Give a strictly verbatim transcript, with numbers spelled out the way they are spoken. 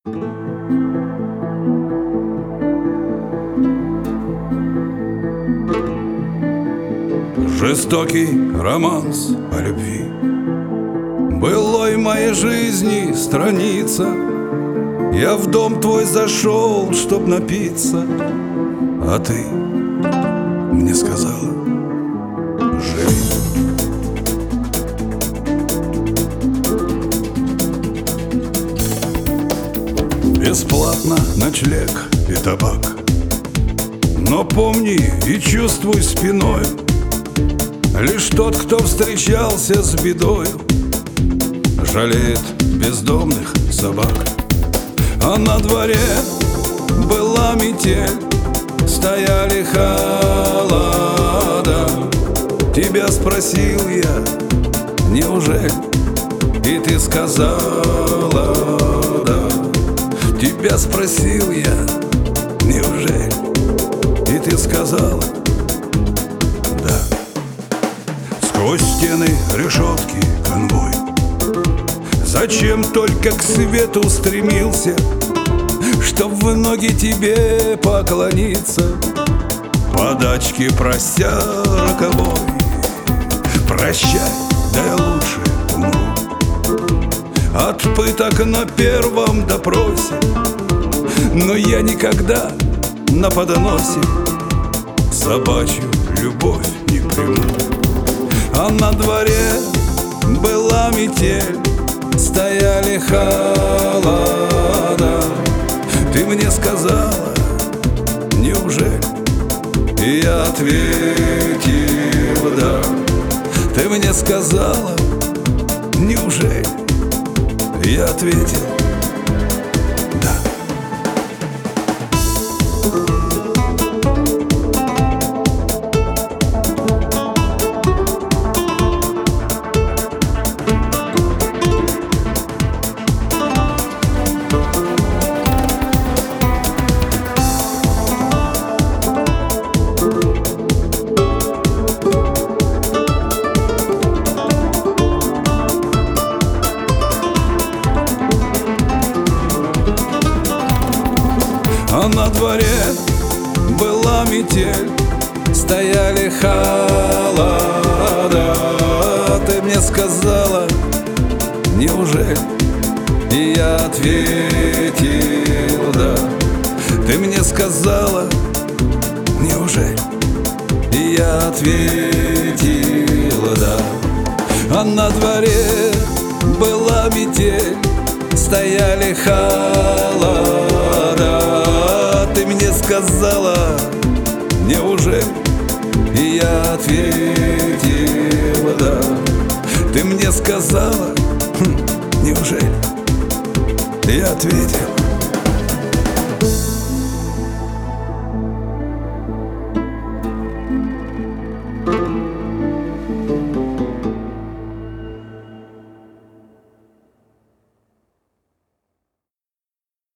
Жестокий романс о любви, былой моей жизни страница. Я в дом твой зашел, чтоб напиться, а ты мне сказала: живи. Бесплатно ночлег и табак, но помни и чувствуй спиной: лишь тот, кто встречался с бедою, жалеет бездомных собак. А на дворе была метель, стояли холода. Тебя спросил я: неужели? И ты сказала: да. Тебя спросил я: неужели? И ты сказала: да. Сквозь стены решетки конвой, зачем только к свету стремился, чтоб в ноги тебе поклониться, подачки прося роковой. Прощай, да я лучше умру от пыток на первом допросе, но я никогда на подносе собачью любовь не приму. А на дворе была метель, стояли холода. Ты мне сказала: неужели? И я ответил: да. Ты мне сказала: неужели? И я ответил: да. А на дворе была метель, стояли холода. Ты мне сказала: неужели? И я ответил: да. Ты мне сказала: неужели? И я ответил: да. А на дворе была метель, стояли холода. Ты мне сказала: неужели? И я ответил: да. Ты мне сказала: хм, неужели? И я ответил: